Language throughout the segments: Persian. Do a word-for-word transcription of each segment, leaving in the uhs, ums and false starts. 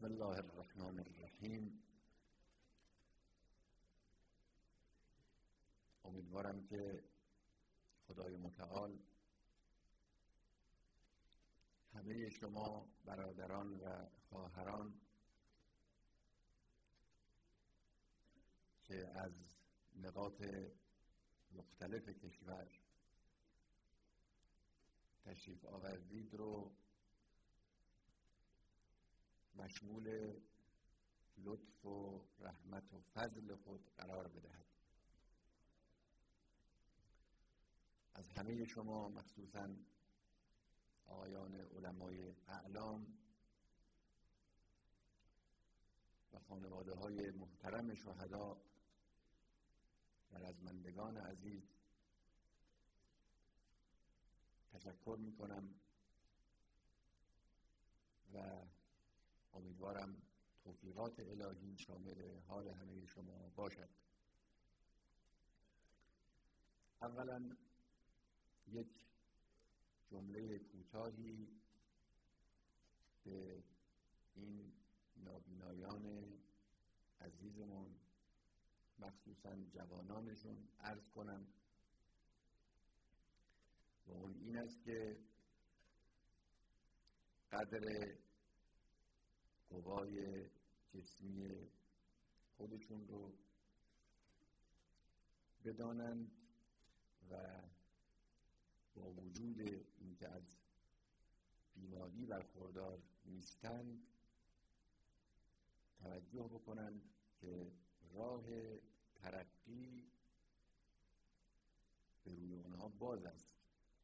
بسم الله الرحمن الرحیم. امیدوارم که خدای متعال همه شما برادران و خواهران که از نقاط مختلف کشور تشریف آوردید رو مشمول لطف و رحمت و فضل خود قرار بدهد. از همه شما مخصوصاً آقایان علمای اعلام و خانواده های محترم شهدا و رزمندگان عزیز تشکر می کنم و امیدوارم توفیقات الهی شامل حال همه شما باشد. اولا یک جمله کوتاهی به این نابینایان عزیزمون مخصوصاً جوانانشون عرض کنم و اون این است که قدر قوای جسمی خودشون رو بدانند و با وجود اینکه از بیماری برخوردار نیستند توجه بکنند که راه ترقی به روی اونها باز است.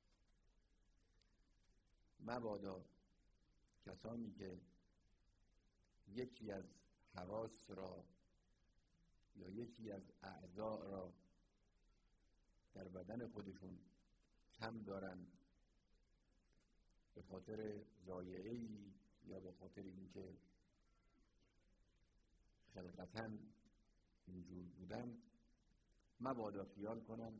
مبادا کسانی که یکی از حواس را یا یکی از اعضاء را در بدن خودشون کم دارند به خاطر ضایعه‌ای یا به خاطر اینکه خلقتاً اینجور بودن، مبادا خیال کنند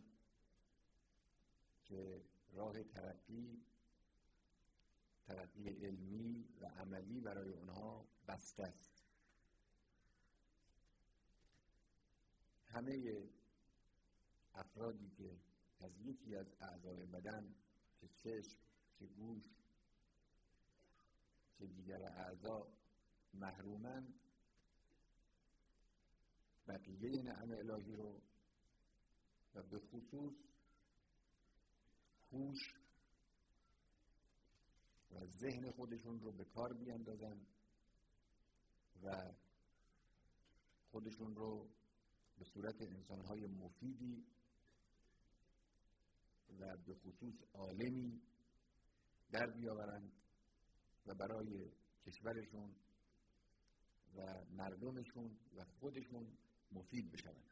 که راه ترقی ترقی علمی و عملی برای اونها بسته است. همه افرادی که از یکی از اعضای بدن که چشم، که گوش، که دیگر اعضا محرومند، بقیه نعم الهی رو و به خصوص هوش و ذهن خودشون رو به کار بیاندازن و خودشون رو به صورت انسان‌های مفیدی و به خصوص عالمی در بیاورند و برای کشورشون و مردمشون و خودشون مفید بشوند.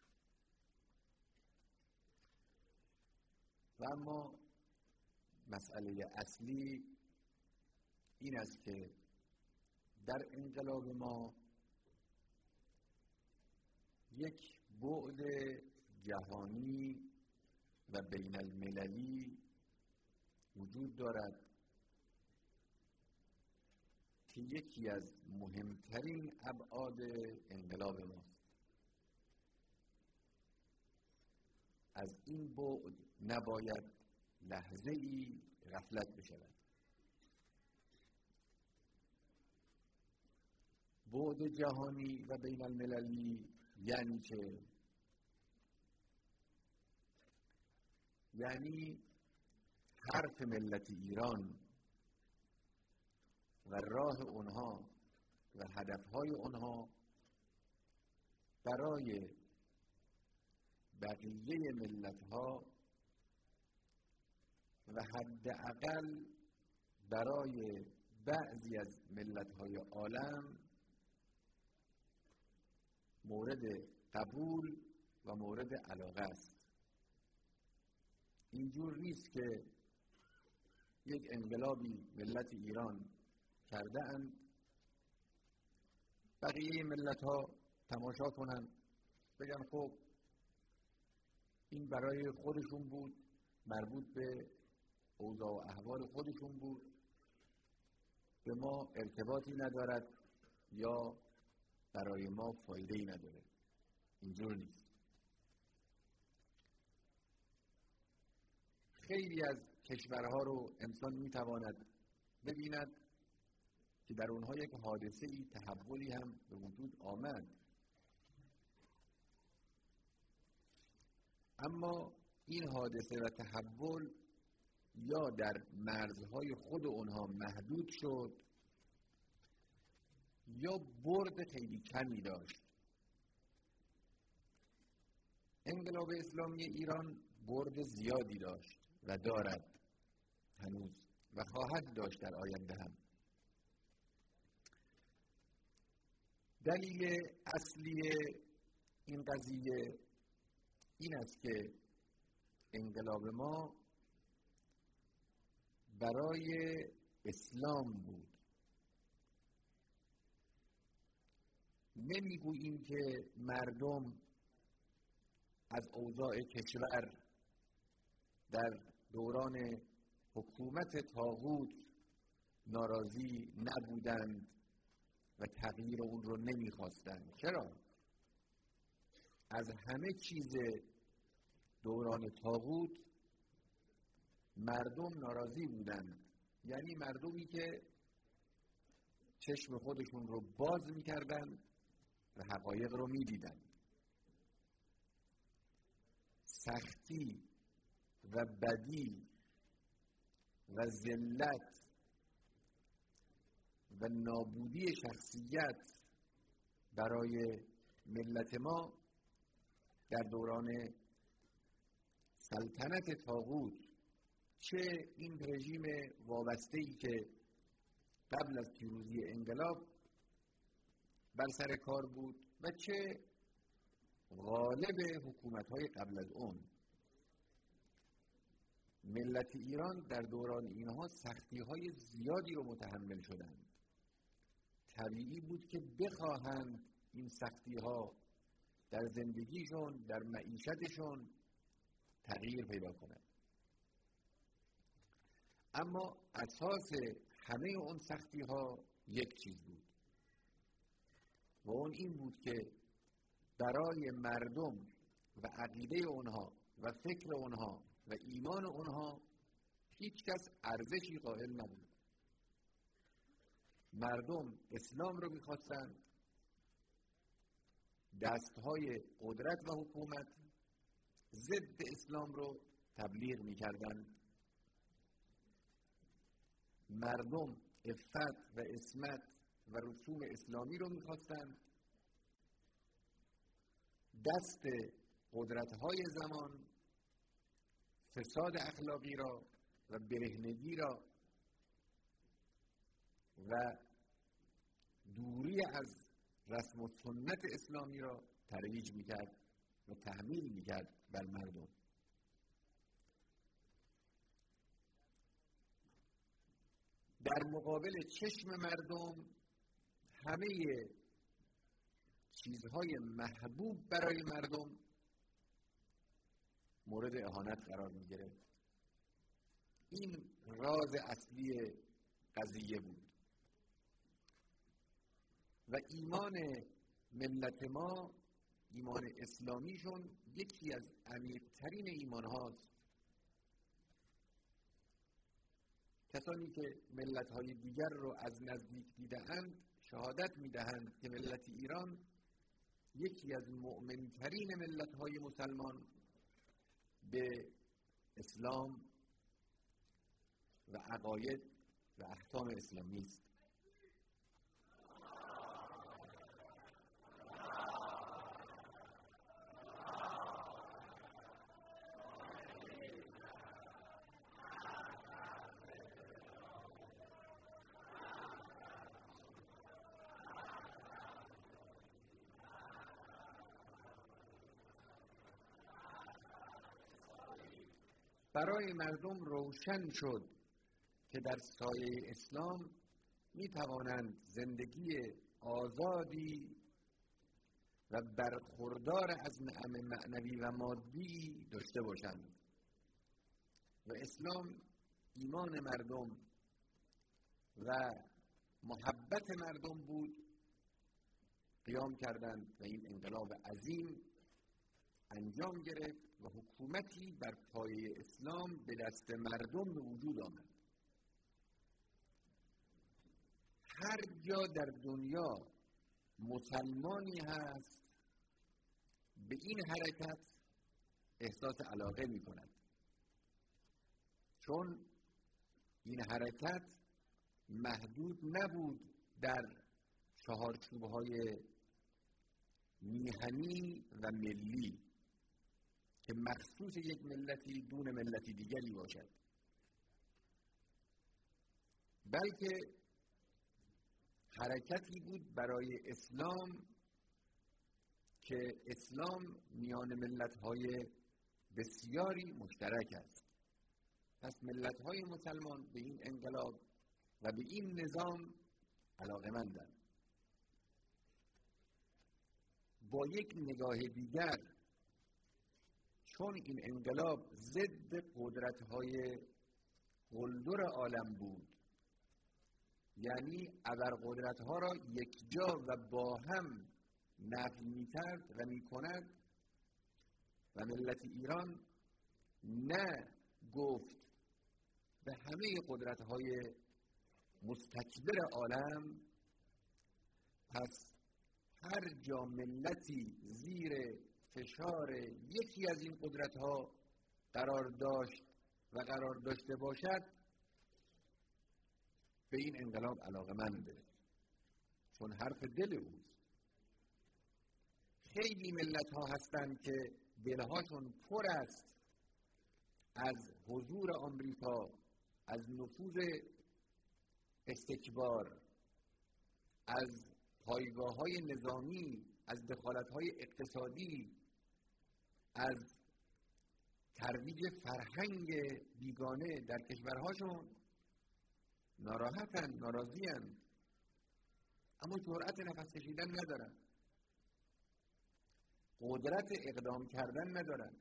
و اما مسئله اصلی این است که در انقلاب ما یک بعد جهانی و بین المللی وجود دارد که یکی از مهمترین ابعاد انقلاب ماست. از این بعد نباید لحظه ای غفلت بشود. بعد جهانی و بین المللی یعنی چه؟ یعنی حرف ملت ایران و راه اونها و هدفهای اونها برای بقیه ملتها و حداقل برای بعضی از ملتهای عالم مورد قبول و مورد علاقه است. اینجور نیست که یک انقلابی ملت ایران کرده اند بقیه ملت ها تماشا کنند بگن خب این برای خودشون بود، مربوط به اوضاع و احوال خودشون بود، به ما ارتباطی ندارد، یا برای ما فایده‌ای نداره. اینجور نیست. خیلی از کشورها رو انسان میتواند ببیند که در اونها یک حادثه‌ای، تحولی هم به وجود آمد، اما این حادثه و تحول یا در مرزهای خود اونها محدود شد یا برد خیلی کمی داشت. انقلاب اسلامی ایران برد زیادی داشت و دارد هنوز و خواهد داشت در آینده هم. دلیل اصلی این قضیه این است که انقلاب ما برای اسلام بود. نمیگوییم که مردم از اوضاع کشور در دوران حکومت طاغوت ناراضی نبودند و تغییر اون رو نمیخواستند. چرا؟ از همه چیز دوران طاغوت مردم ناراضی بودند، یعنی مردمی که چشم خودشون رو باز میکردند و حقایق رو میدیدند. سختی و بدی و ذلت و نابودی شخصیت برای ملت ما در دوران سلطنت طاغوت، چه این رژیم وابسته‌ای که قبل از پیروزی انقلاب بر سر کار بود و چه غالب حکومت‌های قبل از اون، ملت ایران در دوران اینها سختی‌های زیادی رو متحمل شدند. طبیعی بود که بخواهند این سختی‌ها در زندگیشون، در معیشتشون تغییر پیدا کنند. اما اساس همه اون سختی‌ها یک چیز بود و اون این بود که برای مردم و عقیده اونها و فکر اونها و ایمان اونها هیچ کس ارزشی قائل نبود. مردم اسلام رو می‌خواستند، دستهای قدرت و حکومت ضد اسلام رو تبلیغ می‌کردند. مردم عفت و عصمت و رسوم اسلامی رو می‌خواستند. دست قدرت‌های زمان فساد اخلاقی را و برهنگی را و دوری از رسم و سنت اسلامی را ترویج می‌کرد و تحمیل می‌کرد بر مردم. در مقابل چشم مردم همه چیزهای محبوب برای مردم مورد اهانت قرار می‌گرفت. این راز اصلی قضیه بود و ایمان ملت ما، ایمان اسلامیشون یکی از عمیق‌ترین ایمان هاست. کسانی که ملت‌های دیگر رو از نزدیک دیده‌اند شهادت می‌دهند که ملت ایران یکی از مؤمن‌ترین ملت‌های مسلمان به اسلام و عقاید و احکام اسلامی است. برای مردم روشن شد که در سایه اسلام می توانند زندگی آزادی و برخوردار از نعم معنوی و مادی داشته باشند و اسلام ایمان مردم و محبت مردم بود قیام کردند و این انقلاب عظیم انجام گرفت و حکومتی بر پایه اسلام به دست مردم به وجود آمد. هر جا در دنیا مسلمانی هست به این حرکت احساس علاقه می کند، چون این حرکت محدود نبود در چهارچوب‌های میهنی و ملی که مخصوص یک ملتی دون ملتی دیگری باشد، بلکه حرکتی بود برای اسلام که اسلام میان ملت‌های بسیاری مشترک است. پس ملت‌های مسلمان به این انقلاب و به این نظام علاقه‌مندند. با یک نگاه دیگر، چون این انقلاب ضد قدرت‌های قلدر عالم بود، یعنی ابرقدرت‌ها را یکجا و با هم نفی می‌کرد و می‌کند و ملت ایران نه گفت به همه قدرت‌های مستکبر عالم، پس هر جا ملتی زیر فشار یکی از این قدرت‌ها قرار داشت و قرار داشته باشد به این انقلاب علاقه‌منده، چون حرف دل اوست. خیلی ملت‌ها هستند که دلهاشون پر است از حضور آمریکا، از نفوذ استکبار، از پایگاه‌های نظامی، از دخالت‌های اقتصادی، از ترویج فرهنگ بیگانه در کشورهاشون ناراحتن، ناراضی‌اند، اما جرأت نفس کشیدن ندارن، قدرت اقدام کردن ندارن،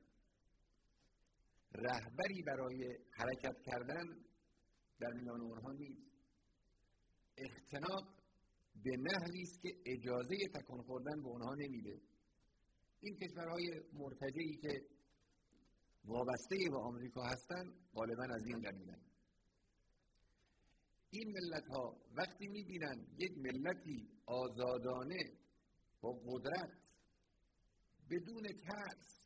رهبری برای حرکت کردن در میان اونها نیست. اختناق به نحوی است که اجازه تکان خوردن به اونها نمیده. این کشورهای مرتجعی که وابسته به آمریکا هستن غالبا از این قبیلن. این ملت‌ها وقتی می‌بینن یک ملتی آزادانه با قدرت بدون ترس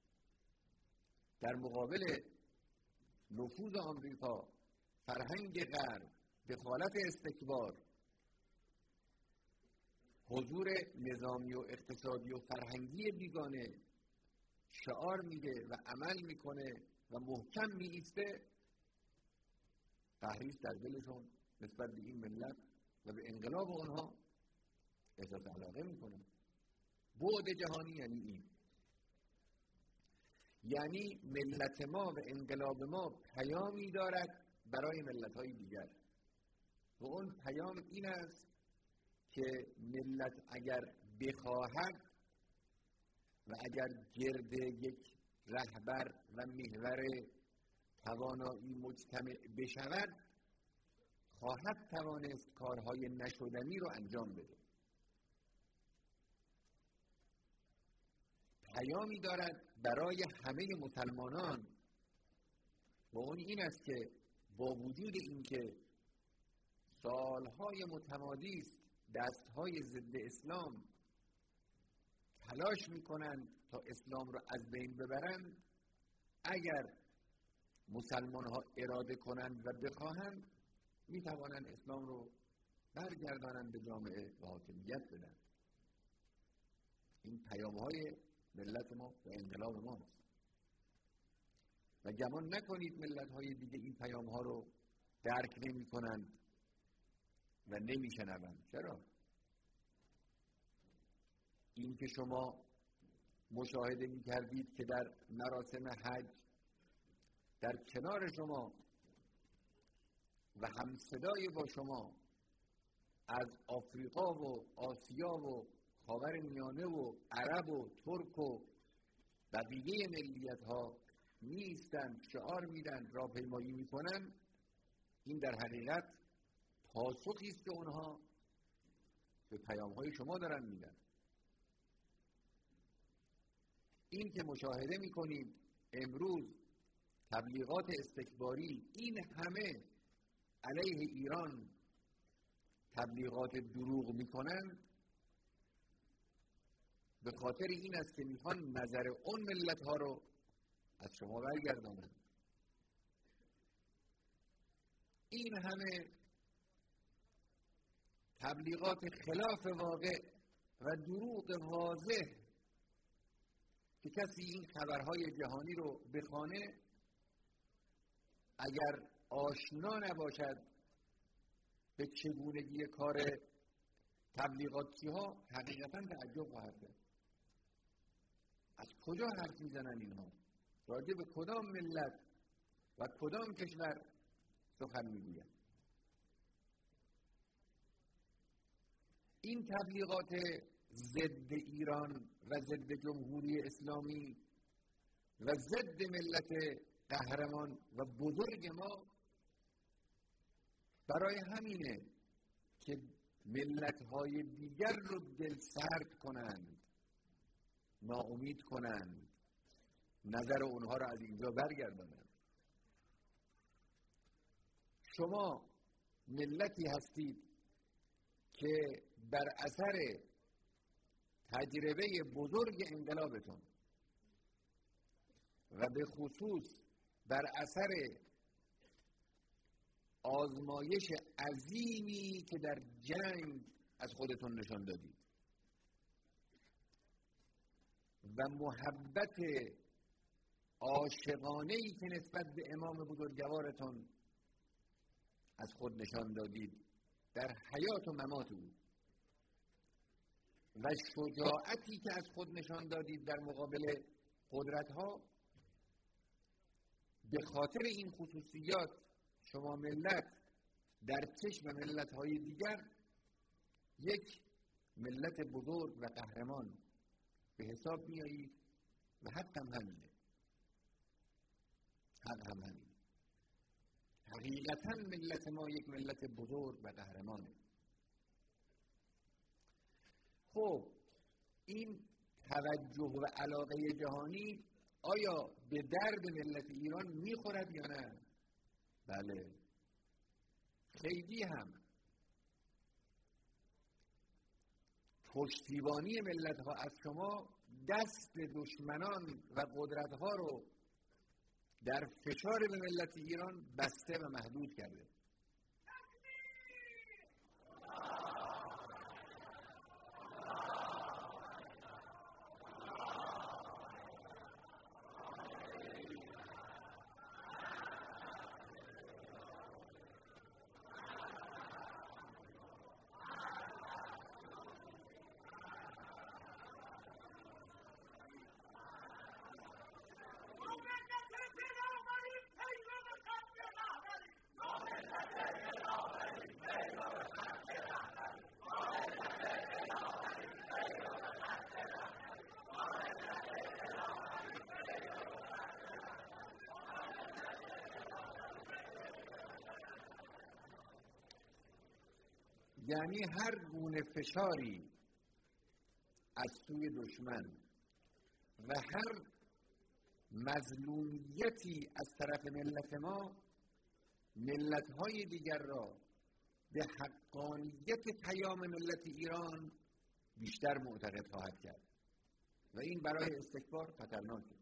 در مقابل نفوذ آمریکا، فرهنگ غرب، دخالت استکبار، حضور نظامی و اقتصادی و فرهنگی بیگانه شعار میده و عمل میکنه و محکم میایسته، تحریص در دلشون نسبت به این ملت و به انقلاب اونها احساس علاقه میکنه. بعد جهانی یعنی این، یعنی ملت ما و انقلاب ما پیامی دارد برای ملت‌های دیگر و اون پیام این است که ملت اگر بخواهد و اگر گرد یک رهبر و محور توانایی مجتمع بشود، خواهد توانست کارهای نشدنی رو انجام بده. پیامی دارد برای همه مسلمانان و اون این است که با وجود اینکه سالهای متمادی است دستهای ضد اسلام تلاش میکنند تا اسلام رو از بین ببرند، اگر مسلمان ها اراده کنند و بخواهند میتوانند اسلام رو برگردانند به جامعه و حاکمیت بدن. این پیام های ملت ما و انقلاب ماست و گمان نکنید ملت های دیگه این پیام ها رو درک نمی کنند و نمی شنوند. چرا؟ این که شما مشاهده می کردید که در مراسم حج در کنار شما و همصدای با شما از آفریقا و آسیا و خاور میانه و عرب و ترک و بقیه ملیت ها نیستند، شعار میدن، راهپیمایی میکنن، این در حقیقت پاسخی است که اونها به پیام های شما دارن میدن. این که مشاهده میکنیم امروز تبلیغات استکباری این همه علیه ایران تبلیغات دروغ میکنن، به خاطر این است که میخوان نظر اون ملت ها رو از شما برگردانن. این همه تبلیغات خلاف واقع و دروغ واضح که کسی این خبرهای جهانی رو بخوانه اگر آشنا نباشد به چگونگی کار تبلیغاتی ها حقیقتا تعجب خواهد کرد. از کجا حرف میزنن اینها؟ راجع به کدام ملت و کدام کشور سخن میگویند؟ این تبلیغات ضد ایران و ضد جمهوری اسلامی و ضد ملت قهرمان و بزرگ ما برای همینه که ملت‌های دیگر رو دل سرد کنند، ناامید کنند، نظر اونها رو از اینجا برگردانند. شما ملتی هستید که بر اثر تجربه بزرگ انقلابتون و به خصوص بر اثر آزمایش عظیمی که در جنگ از خودتون نشان دادید و محبت عاشقانه‌ای که نسبت به امام بزرگوارتون از خود نشان دادید در حیات و ممات او و شجاعتی که از خود نشان دادید در مقابل قدرت‌ها، به خاطر این خصوصیات شما ملت در چشم ملت‌های دیگر یک ملت بزرگ و قهرمان به حساب میایید و حق هم همینه. حق هم همینه. حقیقتاً ملت ما یک ملت بزرگ و قهرمانه. خب این توجه و علاقه جهانی آیا به درد ملت ایران میخورد یا نه؟ بله، خیلی هم. پشتیبانی ملت ها از شما دست دشمنان و قدرت ها رو در فشار به ملت ایران بسته و محدود کرده. یعنی هر گونه فشاری از سوی دشمن و هر مظلومیتی از طرف ملت ما ملت‌های دیگر را به حقانیت پیام ملت ایران بیشتر معتقد خواهد کرد و این برای استکبار خطرناکه.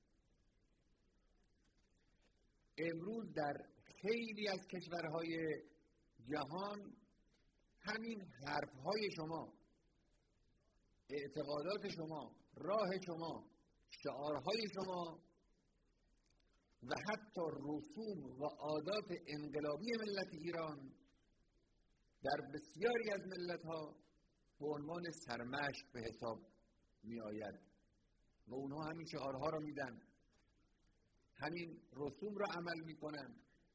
امروز در خیلی از کشورهای جهان همین حرفهای شما، اعتقادات شما، راه شما، شعارهای شما و حتی رسوم و عادات انقلابی ملت ایران در بسیاری از ملت‌ها به عنوان سرمشق به حساب می آید و اونها همین شعارها را میدن، همین رسوم را عمل می کنن.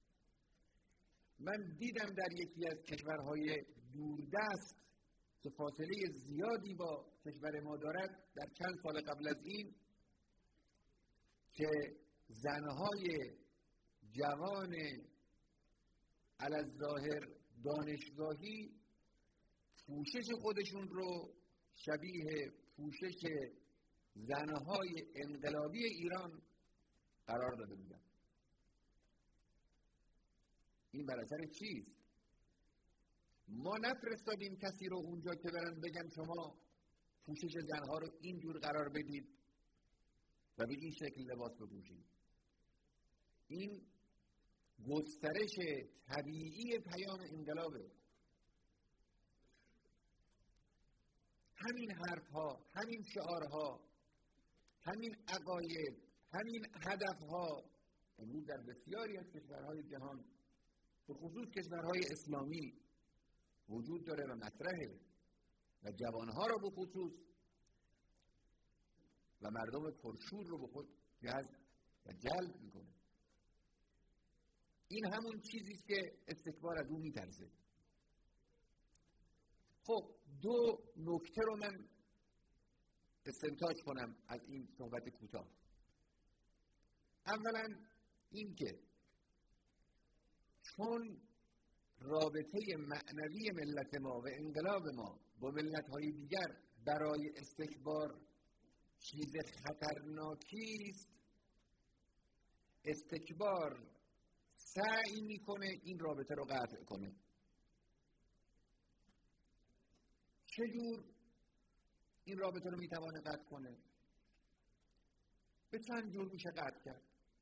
من دیدم در یکی از کشورهای دوردست که فاصله زیادی با کشور ما دارد در چند سال قبل از این که زنهای جوان علی‌الظاهر دانشگاهی پوشش خودشون رو شبیه پوشش زنهای انقلابی ایران قرار داده بودن. این بر اثر چیست؟ ما نفرستادیم کسی رو اونجا که برن بگن شما پوشش زنها رو اینجور قرار بدید و به این شکل لباس بپوشید. این گسترش طبیعی پیام انقلابه. همین حرفها، همین شعارها، همین عقاید، همین هدفها امروز در بسیاری از کشورهای جهان به خصوص کشورهای اسلامی وجود داره و مطرحه و جوانها رو به خصوص و مردم پرشور رو به خود جذب و جلب میکنه. این همون چیزی است که استکبار از اون میترسه. خب دو نکته رو من استنتاج کنم از این صحبت کوتاه. اولا این که چون رابطه معنوی ملت ما و انقلاب ما با ملت‌های دیگر برای استکبار چیز خطرناکی است، استکبار سعی میکنه این رابطه رو قطع کنه. چجور این رابطه رو میتوانه قطع کنه؟ به چند جور میشه قطع کرد.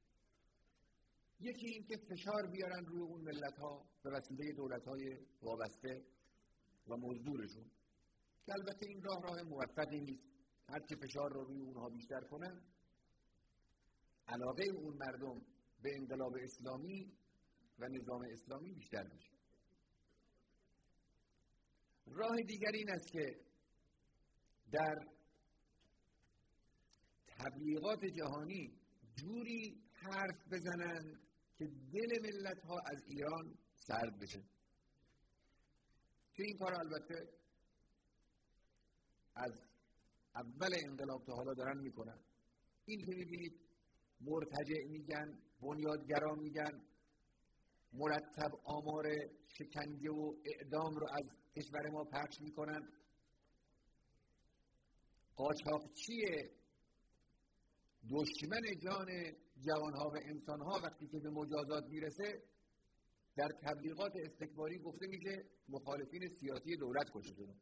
یکی این که فشار بیارن روی اون ملت‌ها به وسیله دولت‌های وابسته و مزدورشون، که البته این راه راه موفقی نیست. هرچه فشار رو روی اونها بیشتر کنن، علاقه اون مردم به انقلاب اسلامی و نظام اسلامی بیشتر میشه. راه دیگر این است که در تبلیغات جهانی جوری حرف بزنن که دل ملت‌ها از ایران سرد بشه. که این کار البته از اول انقلاب تا حالا دارن میکنن. این که میبینید مرتجع میگن، بنیادگرا میگن، مرتب آمار شکنجه و اعدام رو از کشور ما پخش میکنن. قاچاقچی دشمن جان جوانها و انسانها وقتی که به مجازات میرسه در تبلیغات استکباری گفته میشه مخالفین سیاسی دولت کشته شدن.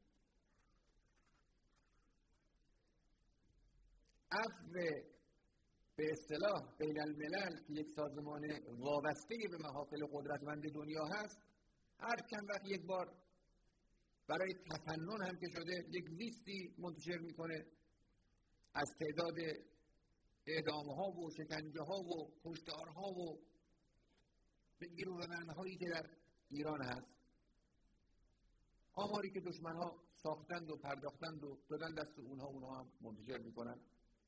عفو به اصطلاح بین الملل که یک سازمان وابسته به محافل قدرتمند دنیا هست، هر چند وقت یک بار برای تفنن هم که شده یک لیستی منتشر میکنه از تعداد اعدام‌ها و شکنجه‌ها و کشتارها و گیروگان‌هایی که در ایران هست. آماری که دشمن‌ها ساختند و پرداختند و دادن دست اونها اونها هم منتشر میکنن.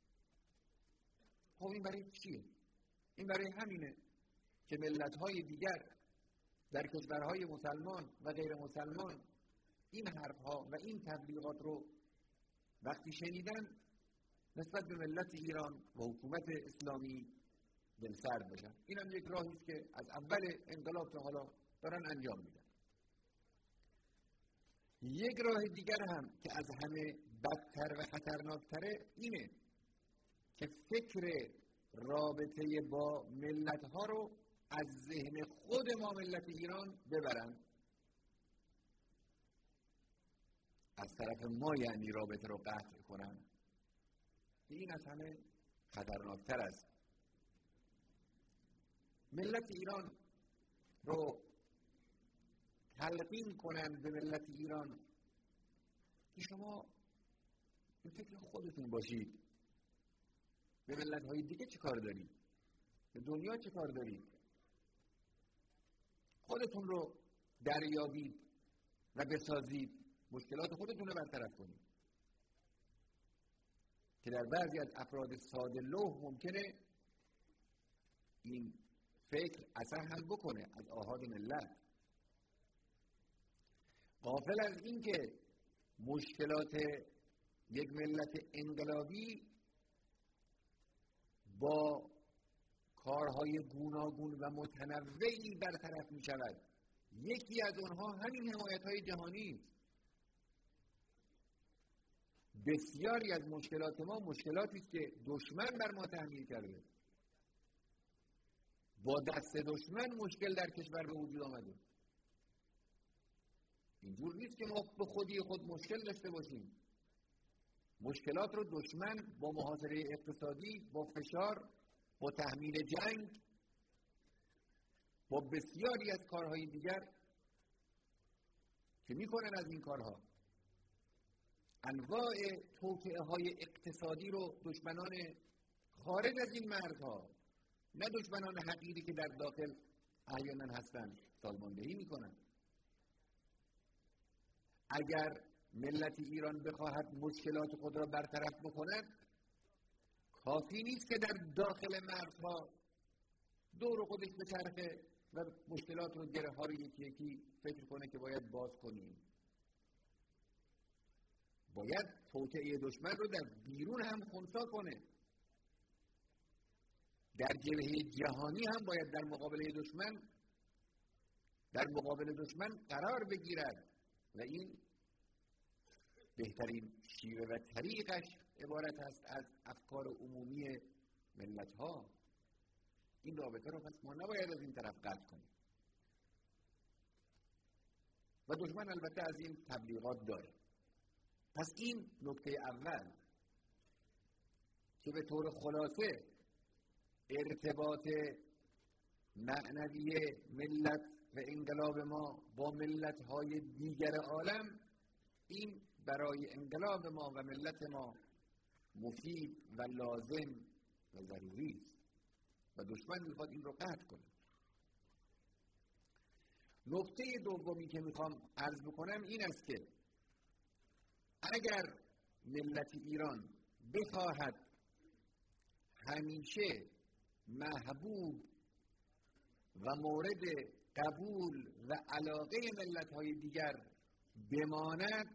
خب این برای چیه؟ این برای همینه که ملت‌های دیگر در کشورهای مسلمان و غیر مسلمان این حرف‌ها و این تبلیغات رو وقتی شنیدن نسبت به ملت ایران و حکومت اسلامی دلسرد بشن. این هم یک راهی است که از اول انقلاب تا حالا دارن انجام میدن. یک راه دیگر هم که از همه بدتر و خطرناکتره اینه که فکر رابطه با ملت‌ها رو از ذهن خود ما ملت ایران ببرن. از طرف ما یعنی رابطه رو قطع کنن. این از همه خطرناکتر است. ملت ایران رو تلقین کنن به ملت ایران که شما به فکر خودتون باشید. به ملت‌های دیگه چی کار دارید؟ به دنیا چی کار دارید؟ خودتون رو دریابید و بسازید. مشکلات خودتون رو برطرف کنید. که در بعضی از افراد ساده لوح ممکنه این فکر اثر هم بکنه از آحاد ملت. غافل از این که مشکلات یک ملت انقلابی با کارهای گوناگون و متنوعی برطرف می شود. یکی از اونها همین حمایت‌های جهانی است. بسیاری از مشکلات ما مشکلاتی است که دشمن بر ما تحمیل کرده. با دست دشمن مشکل در کشور به وجود آمده. اینجور نیست که ما به خودی خود مشکل داشته باشیم. مشکلات رو دشمن با محاصره اقتصادی، با فشار، با تحمیل جنگ، با بسیاری از کارهای دیگر که میکنن از این کارها، انواع توطئه های اقتصادی رو دشمنان خارج از این مرزها، نه دشمنان حقیقی که در داخل احیانا هستند، سازماندهی میکنن. اگر ملت ایران بخواهد مشکلات خود را برطرف بکند، کافی نیست که در داخل مرزها دور خودش بچرخه و مشکلات رو، گره ها رو یکی یکی فکر کنه که باید باز کنیم. باید توطئه دشمن رو در بیرون هم خنثی کنه. در جبهه جهانی هم باید در مقابل دشمن در مقابل دشمن قرار بگیرد و این بهترین شیوه و طریقش عبارت است از افکار عمومی ملت ها. این رابطه رو پس ما نباید از این طرف قطع کنیم. و دشمن البته از این تبلیغات داره. پس این نکته اول که به طور خلاصه ارتباط معنوی ملت و انقلاب ما با ملت‌های دیگر عالم، این برای انقلاب ما و ملت ما مفید و لازم و ضروری است و دشمن میخواد این رو قطع کنه. نکته دومی که میخوام عرض بکنم این است که اگر ملت ایران بخواهد همیشه محبوب و مورد قبول و علاقه ملت‌های دیگر بماند،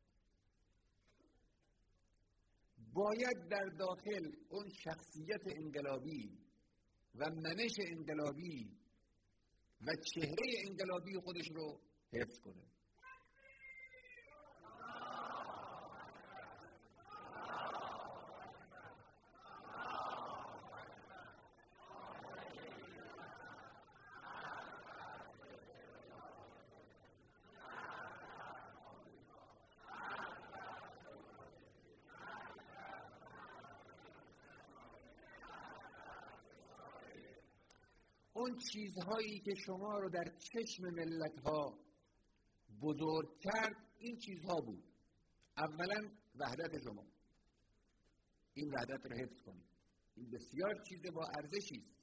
باید در داخل اون شخصیت انقلابی و منش انقلابی و چهره انقلابی خودش رو حفظ کنه. اون چیزهایی که شما رو در چشم ملت‌ها بزرگ کرد، این چیزها بود. اولا وحدت شما، این وحدت رو حفظ کنید. این بسیار چیز با ارزشی است.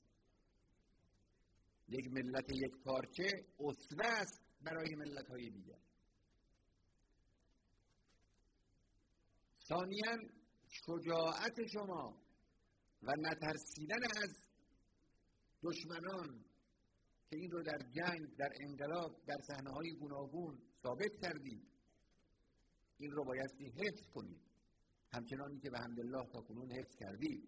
یک ملت یک پارچه اسوه است برای ملت‌های دیگر. ثانیاً شجاعت شما و نترسیدن از دشمنان که این رو در جنگ، در انقلاب، در صحنه‌های گوناگون ثابت کردید، این رو بایستی حفظ کنید، همچنانی که به حمدالله تا کنون حفظ کردید.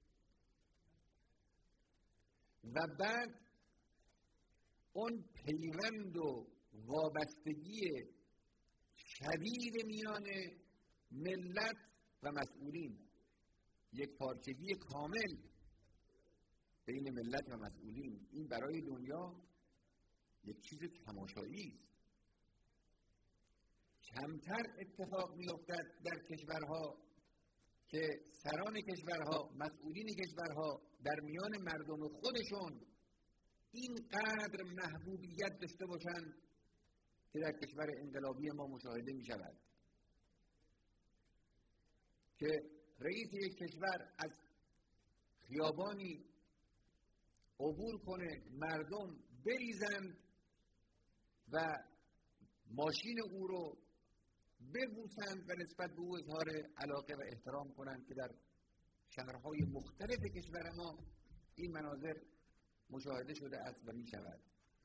و بعد اون پیوند و وابستگی شدید میان ملت و مسئولین، یک پارچگی کامل بین ملت و مسئولین، این برای دنیا یک چیز تماشایی است. کمتر اتفاق می‌افتد در کشورها که سران کشورها، مسئولین کشورها در میان مردم خودشون اینقدر محبوبیت داشته باشند که در کشور انقلابی ما مشاهده می شود که رئیس یک کشور از خیابانی عبور کنه، مردم بریزند و ماشین او رو ببوسند و نسبت به او اظهار علاقه و احترام کنند که در شهرهای مختلف کشور ما این مناظر مشاهده شده است و می شود.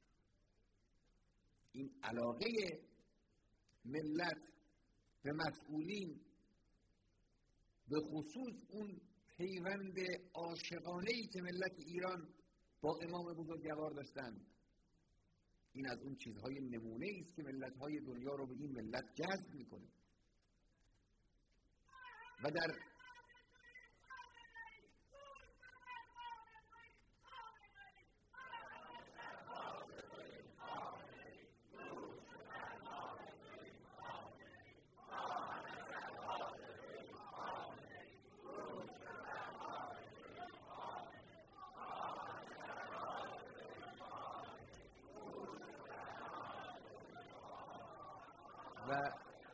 این علاقه ملت به مسئولین، به خصوص اون پیوند عاشقانه‌ای که ملت ایران با امام بزرگوار داشتند، این از اون چیزهای نمونه است که ملت‌های دنیا رو به این ملت جذب می‌کنه. و در و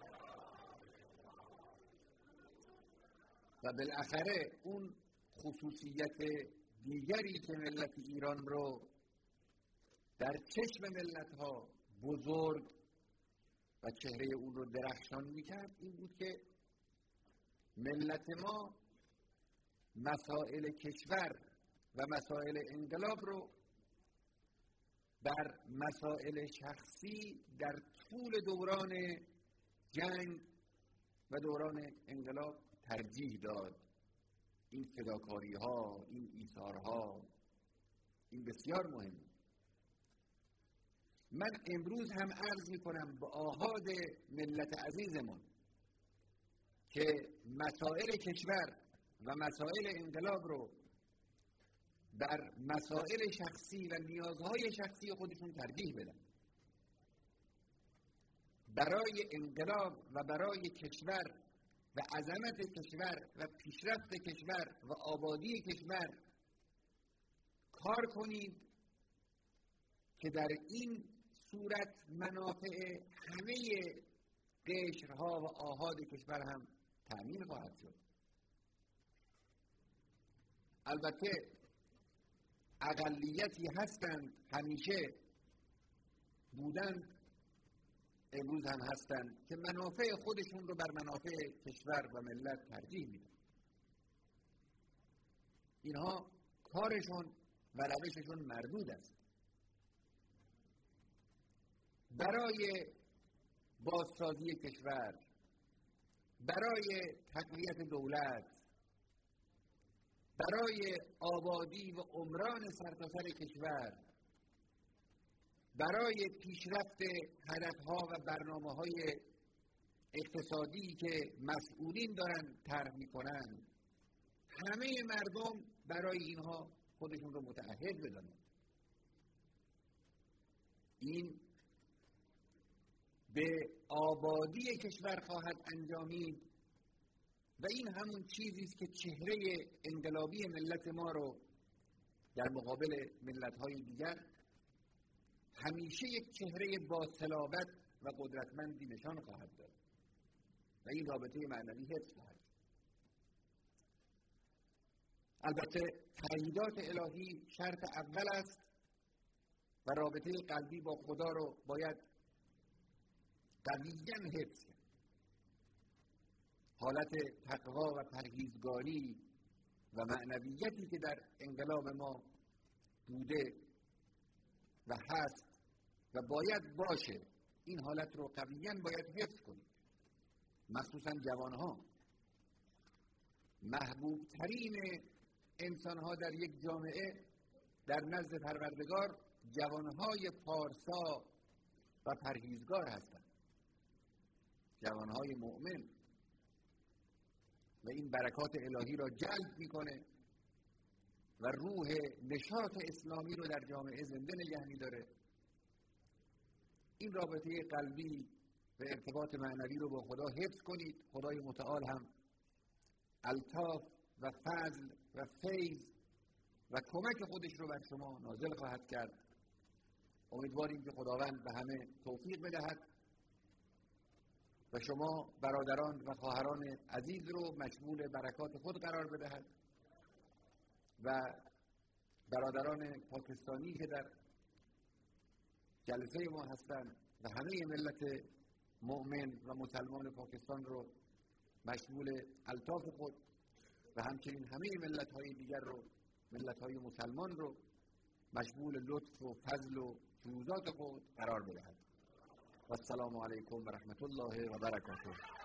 و بالاخره اون خصوصیت دیگری که ملت ایران رو در چشم ملت‌ها بزرگ و چهره اون رو درخشان می‌کرد این بود که ملت ما مسائل کشور و مسائل انقلاب رو بر مسائل شخصی در طول دوران جنگ و دوران انقلاب ترجیح داد. این فداکاری ها، این ایثار ها، این بسیار مهمه. من امروز هم عرض می کنم به آحاد ملت عزیزمون که مسائل کشور و مسائل انقلاب رو بر مسائل شخصی و نیازهای شخصی خودشون ترجیح بدن. برای انقلاب و برای کشور و عظمت کشور و پیشرفت کشور و آبادی کشور کار کنید که در این صورت منافع همه قشرها و آحاد کشور هم تأمین خواهد شد. البته اقلیتی هستند، همیشه بودند، امروز هم هستند که منافع خودشون رو بر منافع کشور و ملت ترجیح میدن. اینها کارشون و روششون مردود است. برای بازسازی کشور، برای تقویت دولت، برای آبادی و عمران سرتاسر کشور، برای پیشرفت هدفها و برنامه‌های اقتصادی که مسئولین دارن طرح می‌کنن، همه مردم برای اینها خودشون رو متعهد بدونن. این به آبادی کشور خواهد انجامید و این همون چیزی است که چهره انقلابی ملت ما رو در مقابل ملت‌های دیگر همیشه یک چهره با صلابت و قدرتمندی نشان خواهد داد و این رابطه معنوی حفظ خواهد. البته تأییدات الهی شرط اول است و رابطه قلبی با خدا رو باید قویاً حفظ کرد. حالت تقوا و پرهیزگاری و معنویتی که در انقلاب ما بوده و هست و باید باشه، این حالت رو قویاً باید حفظ کنیم. مخصوصاً جوانها، محبوب ترین انسانها در یک جامعه در نزد پروردگار جوانهای پارسا و پرهیزگار هستند، جوانهای مؤمن، و این برکات الهی را جلب میکنه و روح نشاط اسلامی رو در جامعه زنده نگه میداره. این رابطه قلبی و ارتباط معنوی رو با خدا حفظ کنید. خدای متعال هم الطاف و فضل و فیض و کمک خودش رو بر شما نازل خواهد کرد. امیدواریم که خداوند به همه توفیق بدهد و شما برادران و خواهران عزیز رو مشمول برکات خود قرار بدهد و برادران پاکستانی که در جلسه ما هستند و همه ملت مؤمن و مسلمان پاکستان رو مشمول الطاف خود و همچنین همه ملت‌های دیگر رو، ملت‌های مسلمان رو مشمول لطف و فضل و فیوزات خود قرار بدهد. و السلام علیکم و رحمت الله و برکاته.